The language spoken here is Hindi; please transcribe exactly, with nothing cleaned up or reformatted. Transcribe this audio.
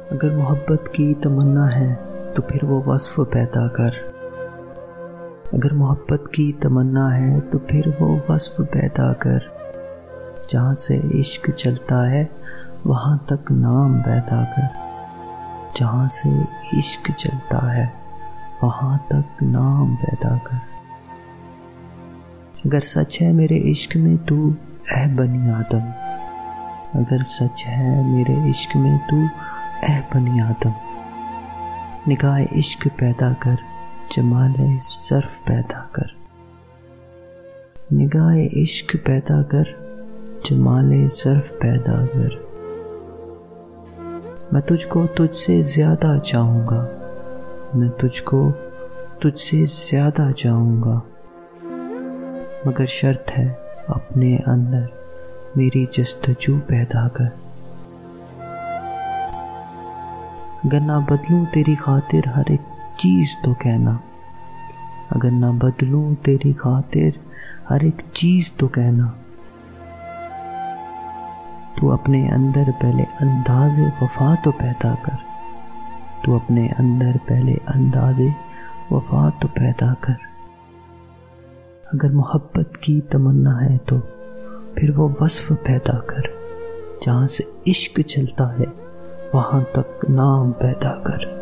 अगर मोहब्बत की तमन्ना है तो फिर वो वस्फ़ पैदा कर। अगर मोहब्बत की तमन्ना है तो फिर वो वस्फ़ पैदा कर। जहाँ से इश्क चलता है वहाँ तक नाम पैदा कर। जहाँ से इश्क चलता है वहाँ तक नाम पैदा कर। अगर सच है मेरे इश्क में तू ऐ बनी आदम, अगर सच है मेरे इश्क में तू ऐ बनी आदम, निगाह इश्क पैदा कर, जमाले सर्फ पैदा कर। निगाह इश्क पैदा कर, जमाले सर्फ पैदा कर। मैं तुझको तुझसे ज़्यादा चाहूँगा, मैं तुझको तुझसे ज़्यादा चाहूँगा, मगर शर्त है अपने अंदर मेरी जस्तजू पैदा कर। अगर ना बदलूं तेरी खातिर हर एक चीज़ तो कहना, अगर ना बदलूं तेरी खातिर हर एक चीज़ तो कहना। तू अपने अंदर पहले अंदाज़े वफा तो पैदा कर, तू अपने अंदर पहले अंदाज़े वफा तो पैदा कर। अगर मोहब्बत की तमन्ना है तो फिर वो वस्फ़ पैदा कर। जहाँ से इश्क चलता है वहाँ तक नाम पैदा कर।